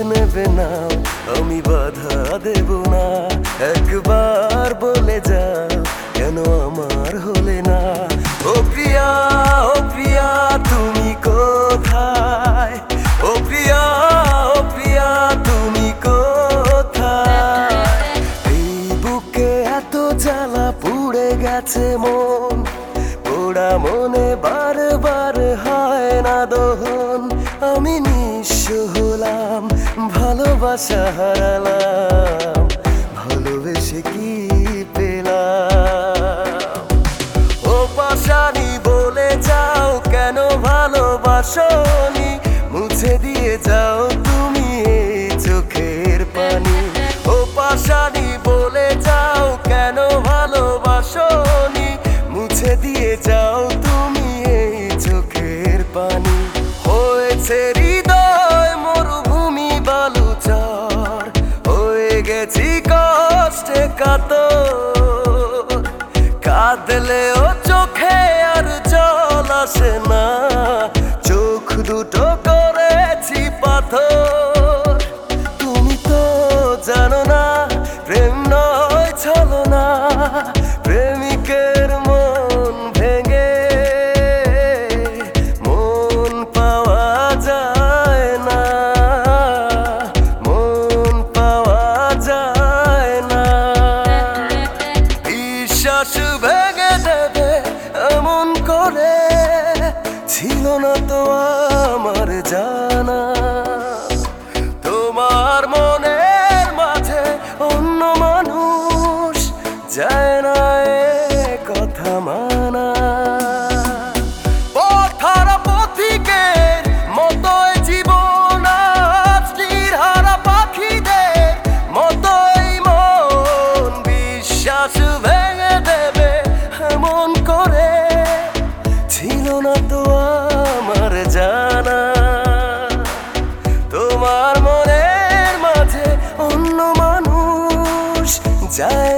নেবে না, আমি বাধা দেব না। একবার বলে যাও কেন আমার হলে না। ও প্রিয়া, ও প্রিয়া তুমি কোথায়? ও প্রিয়া, ও প্রিয়া তুমি কোথায়? এই বুকে এত জ্বালা পুড়ে গেছে মন, পোড়া মনে বারবার হয় না দহন। আমি নিঃস্ব হলাম, ভালোবাসা হারালাম, ভালোবেসে কি পেলাম? ও পাশানি বলে যাও কেন ভালোবাসনি, মুছে দিয়ে যাও তুমি এই চোখের পানি। ও পাশানি বলে যাও কেন ভালোবাসনি, মুছে দিয়ে যাও তুমি এই চোখের পানি। হয়েছে হৃদয় মরুভূমি বালুচর, হয়ে গেছি কষ্টে কাতর। কাঁদলেও চোখে আর জল আসে না, চোখ দুটো করেছি পাথর। তুমি তো জানো না প্রেম নয় ছলনা, প্রেমিকের মন ভেঙে মন পাওয়া যায় না, মন পাওয়া যায় না। বিশ্বাস ভেঙে দেবে এমন করে ছিল না তো আমার জানা। তোমার মনের মাঝে অন্য মানুষ যায় না এ কথা মানা। পথহারা পথিকের মতোই জীবন আজ, নির্হারা পাখিদের মতোই মন। বিশ্বাস ভেঙে দেবে এমন করে ছিল না তো আমার জানা। তোমার মনের মাঝে অন্য মানুষ যায়